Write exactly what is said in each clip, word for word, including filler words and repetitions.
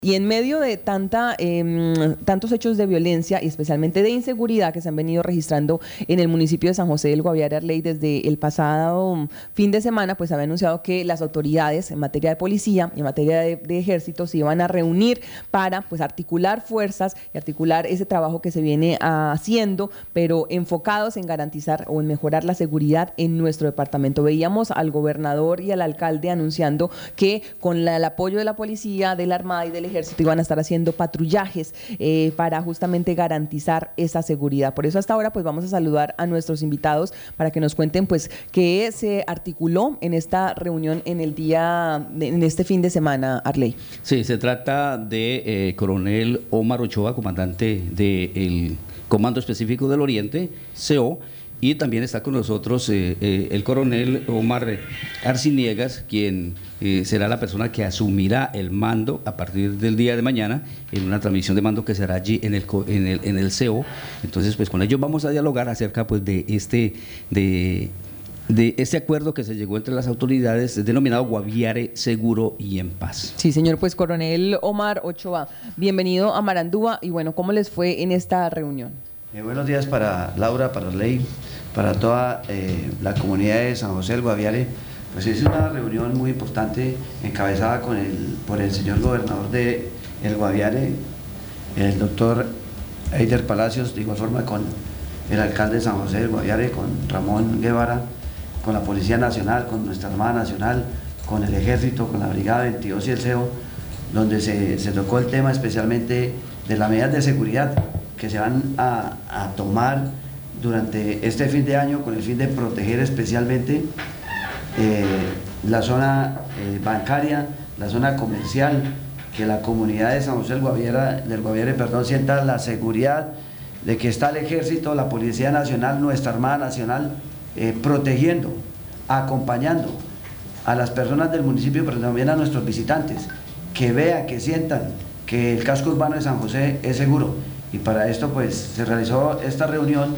Y en medio de tanta, eh, tantos hechos de violencia y especialmente de inseguridad que se han venido registrando en el municipio de San José del Guaviare, Arley, desde el pasado fin de semana, pues había anunciado que las autoridades en materia de policía y en materia de, de ejército se iban a reunir para pues articular fuerzas y articular ese trabajo que se viene haciendo, pero enfocados en garantizar o en mejorar la seguridad en nuestro departamento. Veíamos al gobernador y al alcalde anunciando que con la, el apoyo de la policía, de la Armada y del ejército iban a estar haciendo patrullajes eh, para justamente garantizar esa seguridad. Por eso hasta ahora pues vamos a saludar a nuestros invitados para que nos cuenten pues qué se articuló en esta reunión en el día, en este fin de semana, Arley. Sí, se trata de eh, coronel Omar Ochoa, comandante del Comando Específico del Oriente, C O, y también está con nosotros eh, eh, el coronel Omar Arciniegas, quien eh, será la persona que asumirá el mando a partir del día de mañana en una transmisión de mando que será allí en el en el, en el C O. Entonces, pues con ellos vamos a dialogar acerca pues de este de de este acuerdo que se llegó entre las autoridades denominado Guaviare Seguro y en Paz. Sí, señor, pues coronel Omar Ochoa, bienvenido a Marandúa y bueno, ¿cómo les fue en esta reunión? Eh, buenos días para Laura, para Ley, para toda eh, la comunidad de San José del Guaviare. Pues es una reunión muy importante encabezada con el, por el señor gobernador de el Guaviare, el doctor Eider Palacios, de igual forma con el alcalde de San José del Guaviare, con Ramón Guevara, con la Policía Nacional, con nuestra Armada Nacional, con el Ejército, con la Brigada veintidós y el C E O, donde se, se tocó el tema especialmente de las medidas de seguridad que se van a, a tomar durante este fin de año con el fin de proteger especialmente eh, la zona eh, bancaria, la zona comercial, que la comunidad de San José del Guaviare, del Guaviare perdón, sienta la seguridad de que está el Ejército, la Policía Nacional, nuestra Armada Nacional, eh, protegiendo, acompañando a las personas del municipio, pero también a nuestros visitantes, que vean, que sientan que el casco urbano de San José es seguro. Y para esto pues se realizó esta reunión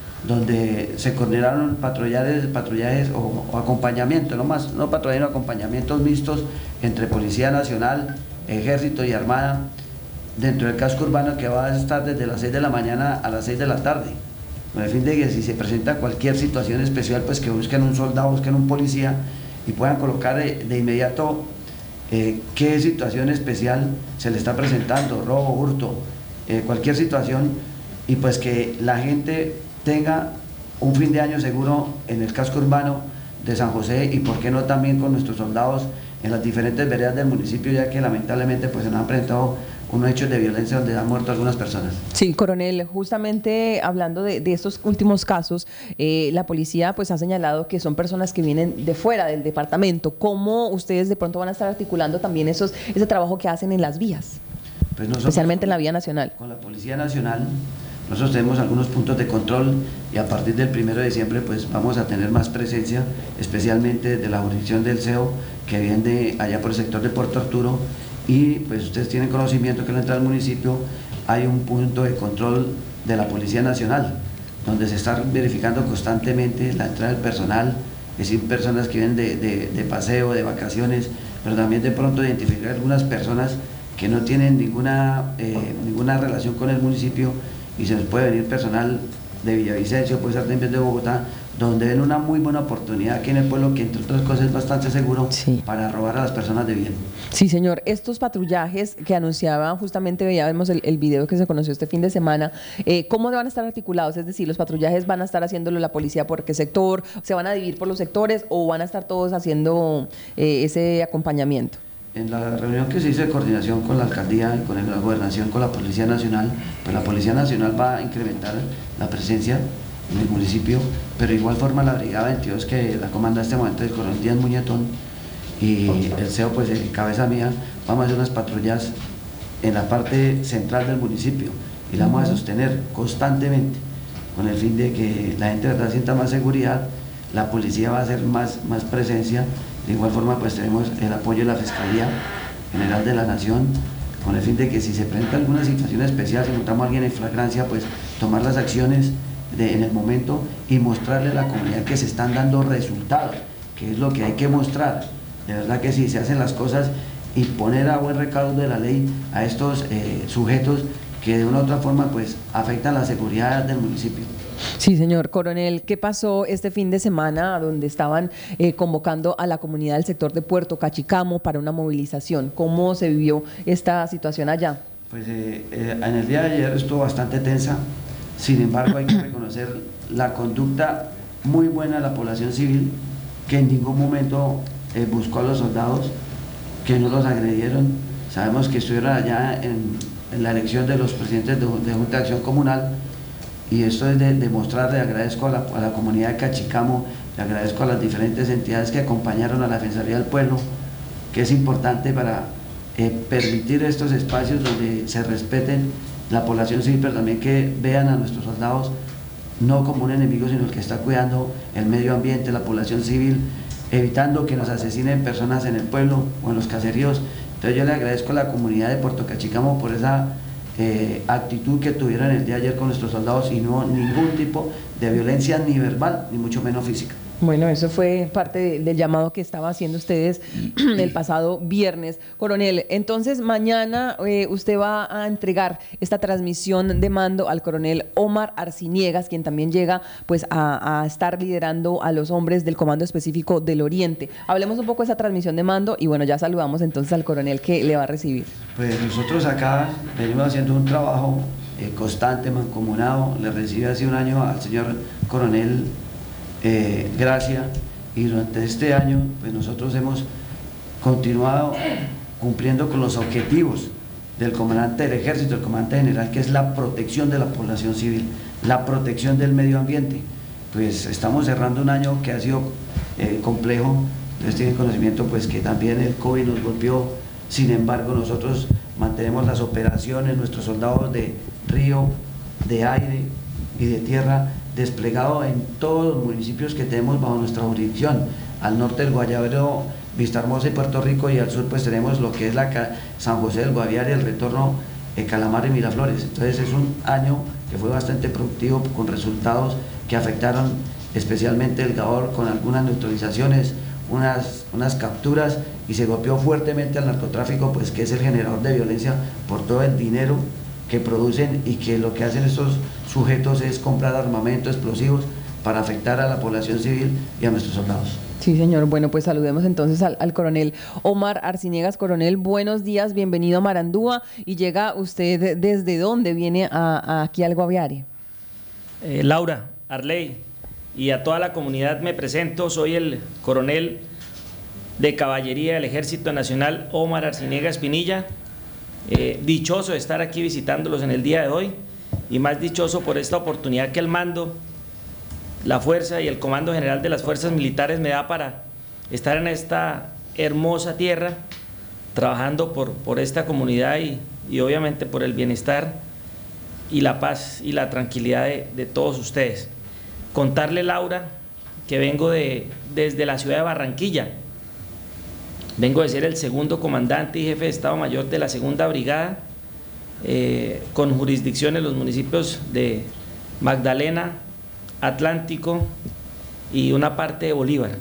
donde se coordinaron patrullajes, patrullajes o, o acompañamiento, no más, no patrullajes, acompañamientos mixtos entre Policía Nacional, Ejército y Armada dentro del casco urbano, que va a estar desde las seis de la mañana a las seis de la tarde, con el fin de que si se presenta cualquier situación especial, pues que busquen un soldado, busquen un policía y puedan colocar de, de inmediato eh, qué situación especial se le está presentando, robo, hurto, Eh, cualquier situación, y pues que la gente tenga un fin de año seguro en el casco urbano de San José, y por qué no también con nuestros soldados en las diferentes veredas del municipio, ya que lamentablemente pues se nos han presentado unos hechos de violencia donde han muerto algunas personas. Sí, coronel, justamente hablando de, de estos últimos casos, eh, la policía pues ha señalado que son personas que vienen de fuera del departamento. ¿Cómo ustedes de pronto van a estar articulando también esos, ese trabajo que hacen en las vías? Pues especialmente en la vía nacional. Con la Policía Nacional nosotros tenemos algunos puntos de control, y a partir del primero de diciembre pues vamos a tener más presencia, especialmente de la jurisdicción del C E O, que viene de allá por el sector de Puerto Arturo, y pues ustedes tienen conocimiento que en la entrada del municipio hay un punto de control de la Policía Nacional, donde se está verificando constantemente la entrada del personal, es decir, personas que vienen de, de, de paseo, de vacaciones, pero también de pronto identificar algunas personas que no tienen ninguna, eh, ninguna relación con el municipio, y se nos puede venir personal de Villavicencio, puede ser también de Bogotá, donde ven una muy buena oportunidad aquí en el pueblo, que entre otras cosas es bastante seguro, sí, para robar a las personas de bien. Sí, señor. Estos patrullajes que anunciaban, justamente veíamos el, el video que se conoció este fin de semana, eh, ¿cómo van a estar articulados? Es decir, ¿los patrullajes van a estar haciéndolo la policía por qué sector? ¿Se van a dividir por los sectores o van a estar todos haciendo eh, ese acompañamiento? En la reunión que se hizo de coordinación con la alcaldía y con la gobernación, con la Policía Nacional, pues la Policía Nacional va a incrementar la presencia en el municipio, pero de igual forma la Brigada veintidós, que la comanda en este momento el coronel Díaz Muñetón, y el C E O pues en cabeza mía, vamos a hacer unas patrullas en la parte central del municipio y la vamos a sostener constantemente con el fin de que la gente de verdad sienta más seguridad. La policía va a hacer más, más presencia. De igual forma pues tenemos el apoyo de la Fiscalía General de la Nación, con el fin de que si se presenta alguna situación especial, si encontramos a alguien en flagrancia, pues tomar las acciones de, en el momento, y mostrarle a la comunidad que se están dando resultados, que es lo que hay que mostrar. De verdad que si se hacen las cosas y poner a buen recaudo de la ley a estos eh, sujetos que de una u otra forma pues afectan la seguridad del municipio. Sí, señor coronel, ¿qué pasó este fin de semana donde estaban eh, convocando a la comunidad del sector de Puerto Cachicamo para una movilización? ¿Cómo se vivió esta situación allá? Pues eh, eh, en el día de ayer estuvo bastante tensa, sin embargo hay que reconocer la conducta muy buena de la población civil, que en ningún momento eh, buscó a los soldados, que no los agredieron. Sabemos que estuvieron allá en, en la elección de los presidentes de, de Junta de Acción Comunal, y esto es de demostrarle, de agradezco a la, a la comunidad de Cachicamo, le agradezco a las diferentes entidades que acompañaron a la Defensoría del Pueblo, que es importante para eh, permitir estos espacios donde se respeten la población civil, pero también que vean a nuestros soldados no como un enemigo, sino el que está cuidando el medio ambiente, la población civil, evitando que nos asesinen personas en el pueblo o en los caseríos. Entonces yo le agradezco a la comunidad de Puerto Cachicamo por esa eh, actitud que tuvieron el día de ayer con nuestros soldados, y no ningún tipo de violencia ni verbal, ni mucho menos física. Bueno, eso fue parte de, del llamado que estaba haciendo ustedes el pasado viernes. Coronel, entonces mañana eh, usted va a entregar esta transmisión de mando al coronel Omar Arciniegas, quien también llega pues a, a estar liderando a los hombres del Comando Específico del Oriente. Hablemos un poco de esa transmisión de mando y bueno, ya saludamos entonces al coronel que le va a recibir. Pues nosotros acá venimos haciendo un trabajo eh, constante, mancomunado. Le recibí hace un año al señor coronel Eh, Gracia, y durante este año pues nosotros hemos continuado cumpliendo con los objetivos del comandante del ejército, el comandante general, que es la protección de la población civil, la protección del medio ambiente. Pues estamos cerrando un año que ha sido eh, complejo. Ustedes tienen conocimiento pues que también el COVID nos golpeó, sin embargo nosotros mantenemos las operaciones, nuestros soldados de río, de aire y de tierra desplegado en todos los municipios que tenemos bajo nuestra jurisdicción. Al norte del Guayabero, Vistahermosa y Puerto Rico, y al sur pues tenemos lo que es la San José del Guaviare, el retorno de Calamar y Miraflores. Entonces es un año que fue bastante productivo, con resultados que afectaron especialmente el Gaor, con algunas neutralizaciones, unas, unas capturas, y se golpeó fuertemente al narcotráfico, pues que es el generador de violencia por todo el dinero que producen, y que lo que hacen estos sujetos es comprar armamento, explosivos, para afectar a la población civil y a nuestros soldados. Sí, señor. Bueno, pues saludemos entonces al, al coronel Omar Arciniegas. Coronel, buenos días, bienvenido a Marandúa. ¿Y llega usted desde dónde viene a, a aquí al Guaviare? Eh, Laura, Arley, y a toda la comunidad me presento. Soy el coronel de Caballería del Ejército Nacional, Omar Arciniegas Pinilla. Eh, dichoso de estar aquí visitándolos en el día de hoy, y más dichoso por esta oportunidad que el mando, la fuerza y el Comando General de las Fuerzas Militares me da para estar en esta hermosa tierra, trabajando por, por esta comunidad y, y obviamente por el bienestar y la paz y la tranquilidad de, de todos ustedes. Contarle, Laura, que vengo de, desde la ciudad de Barranquilla. Vengo de ser el segundo comandante y jefe de Estado Mayor de la segunda brigada, eh, con jurisdicción en los municipios de Magdalena, Atlántico y una parte de Bolívar.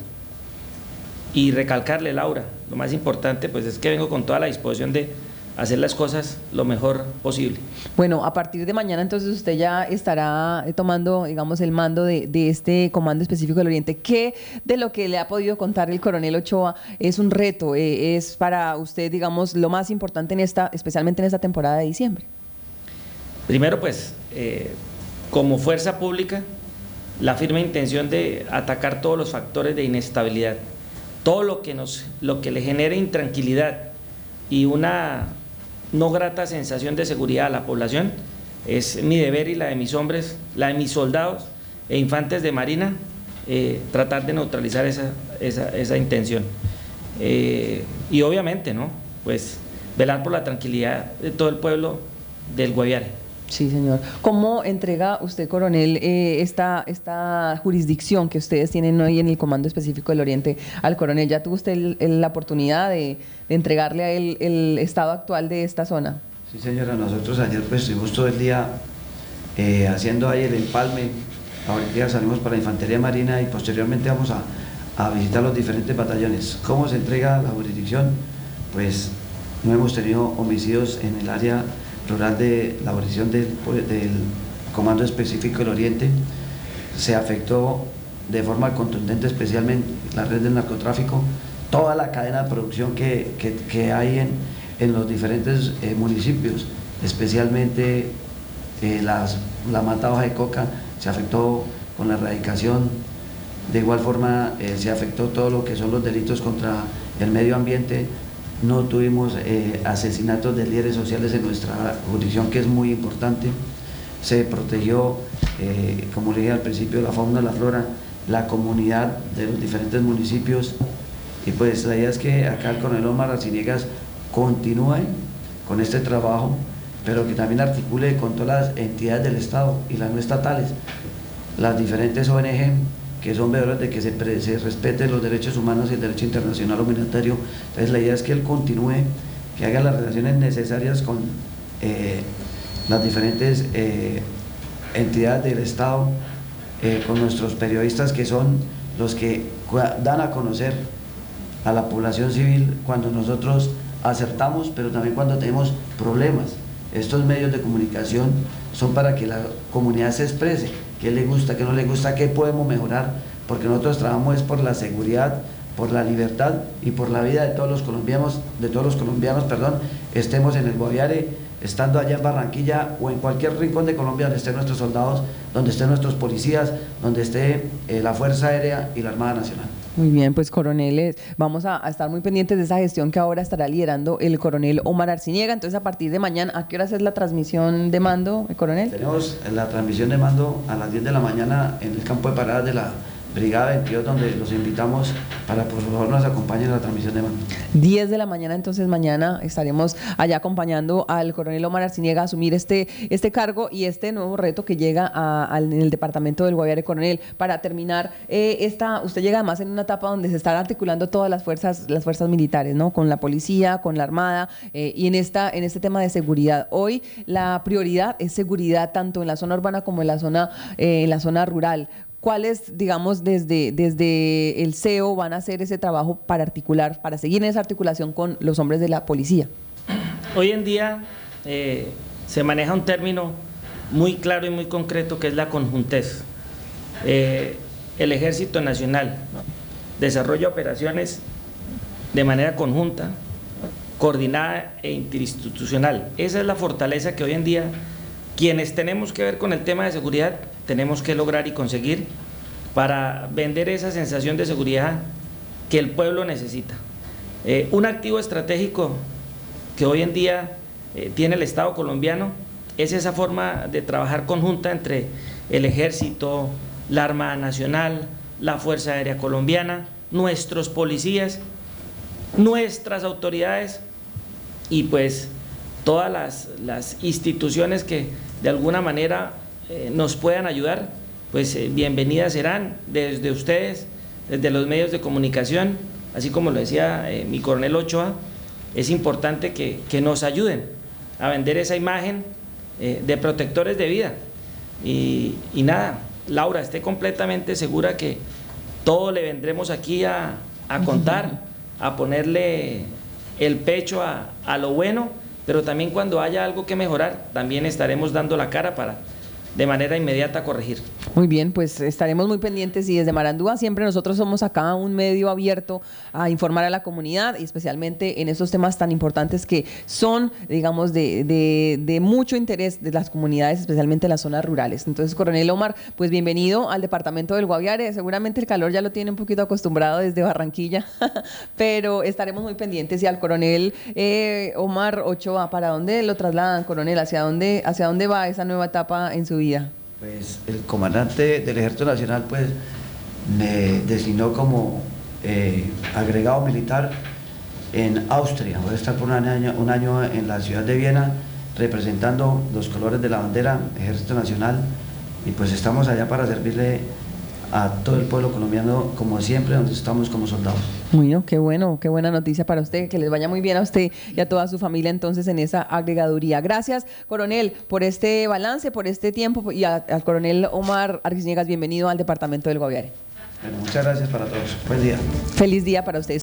Y recalcarle, Laura, lo más importante pues es que vengo con toda la disposición de hacer las cosas lo mejor posible. Bueno, a partir de mañana entonces usted ya estará tomando, digamos, el mando de, de este Comando Específico del Oriente. ¿Qué de lo que le ha podido contar el coronel Ochoa es un reto, eh, es para usted, digamos, lo más importante en esta, especialmente en esta temporada de diciembre? Primero, pues, eh, como fuerza pública, la firme intención de atacar todos los factores de inestabilidad, todo lo que nos, lo que le genere intranquilidad y una no grata sensación de seguridad a la población. Es mi deber y la de mis hombres, la de mis soldados e infantes de marina, eh, tratar de neutralizar esa, esa, esa intención. Eh, y obviamente, ¿no?, pues velar por la tranquilidad de todo el pueblo del Guaviare. Sí, señor. ¿Cómo entrega usted, coronel, eh, esta, esta jurisdicción que ustedes tienen hoy en el Comando Específico del Oriente al coronel? ¿Ya tuvo usted el, el, la oportunidad de, de entregarle a él el estado actual de esta zona? Sí, señora. Nosotros ayer pues estuvimos todo el día eh, haciendo ahí el empalme. Ahorita salimos para Infantería Marina y posteriormente vamos a, a visitar los diferentes batallones. ¿Cómo se entrega la jurisdicción? Pues no hemos tenido homicidios en el área rural de la jurisdicción del, del Comando Específico del Oriente. Se afectó de forma contundente especialmente la red del narcotráfico, toda la cadena de producción que, que, que hay en, en los diferentes eh, municipios, especialmente eh, las, la mata hoja de coca se afectó con la erradicación. De igual forma eh, se afectó todo lo que son los delitos contra el medio ambiente. No tuvimos eh, asesinatos de líderes sociales en nuestra jurisdicción, que es muy importante. Se protegió, eh, como le dije al principio, la fauna, la flora, la comunidad de los diferentes municipios. Y pues la idea es que acá el coronel Omar Arciniegas continúe con este trabajo, pero que también articule con todas las entidades del Estado y las no estatales, las diferentes O N G que son veedores de que se, pre, se respeten los derechos humanos y el derecho internacional humanitario. Entonces la idea es que él continúe, que haga las relaciones necesarias con eh, las diferentes eh, entidades del Estado, eh, con nuestros periodistas, que son los que dan a conocer a la población civil cuando nosotros acertamos, pero también cuando tenemos problemas. Estos medios de comunicación son para que la comunidad se exprese, qué le gusta, qué no le gusta, qué podemos mejorar, porque nosotros trabajamos es por la seguridad, por la libertad y por la vida de todos los colombianos, de todos los colombianos, perdón, estemos en el Guaviare, estando allá en Barranquilla o en cualquier rincón de Colombia donde estén nuestros soldados, donde estén nuestros policías, donde esté eh, la Fuerza Aérea y la Armada Nacional. Muy bien, pues coroneles, vamos a, a estar muy pendientes de esa gestión que ahora estará liderando el coronel Omar Arciniega. Entonces, a partir de mañana, ¿a qué horas es la transmisión de mando, el coronel? Tenemos la transmisión de mando a las diez de la mañana en el campo de paradas de la Brigada veintidós, donde los invitamos para por favor nos acompañen en la transmisión de mando. diez de la mañana, entonces mañana estaremos allá acompañando al coronel Omar Arciniega a asumir este, este cargo y este nuevo reto que llega a, a, en el departamento del Guaviare. Coronel, para terminar, eh, esta, usted llega además en una etapa donde se están articulando todas las fuerzas, las fuerzas militares, ¿no? Con la policía, con la armada eh, y en, esta, en este tema de seguridad. Hoy la prioridad es seguridad tanto en la zona urbana como en la zona, eh, en la zona rural. ¿Cuáles, digamos, desde, desde el C E O van a hacer ese trabajo para articular, para seguir en esa articulación con los hombres de la policía? Hoy en día eh, se maneja un término muy claro y muy concreto que es la conjuntez. Eh, el Ejército Nacional desarrolla operaciones de manera conjunta, coordinada e interinstitucional. Esa es la fortaleza que hoy en día quienes tenemos que ver con el tema de seguridad tenemos que lograr y conseguir para vender esa sensación de seguridad que el pueblo necesita. Eh, un activo estratégico que hoy en día eh, tiene el Estado colombiano es esa forma de trabajar conjunta entre el Ejército, la Armada Nacional, la Fuerza Aérea Colombiana, nuestros policías, nuestras autoridades y pues todas las, las instituciones que de alguna manera eh, nos puedan ayudar, pues eh, bienvenidas serán desde ustedes, desde los medios de comunicación, así como lo decía eh, mi coronel Ochoa, es importante que, que nos ayuden a vender esa imagen eh, de protectores de vida. Y, y nada, Laura, esté completamente segura que todo le vendremos aquí a, a contar, a ponerle el pecho a, a lo bueno, pero también cuando haya algo que mejorar, también estaremos dando la cara para de manera inmediata corregir. Muy bien, pues estaremos muy pendientes y desde Marandúa siempre nosotros somos acá un medio abierto a informar a la comunidad y especialmente en estos temas tan importantes que son, digamos, de, de, de mucho interés de las comunidades, especialmente en las zonas rurales. Entonces, coronel Omar, pues bienvenido al departamento del Guaviare. Seguramente el calor ya lo tiene un poquito acostumbrado desde Barranquilla, pero estaremos muy pendientes. Y al coronel eh, Omar Ochoa, ¿para dónde lo trasladan, coronel? ¿Hacia dónde, hacia dónde va esa nueva etapa en su vida? Pues el comandante del Ejército Nacional pues me designó como eh, agregado militar en Austria. Voy a estar por un año, un año en la ciudad de Viena representando los colores de la bandera Ejército Nacional y pues estamos allá para servirle a todo el pueblo colombiano como siempre, donde estamos como soldados. Muy bien, qué bueno, qué buena noticia para usted, que les vaya muy bien a usted y a toda su familia entonces en esa agregaduría. Gracias, coronel, por este balance, por este tiempo y a, al coronel Omar Arciniegas, bienvenido al departamento del Guaviare. Bueno, muchas gracias para todos. Buen día. Feliz día para ustedes.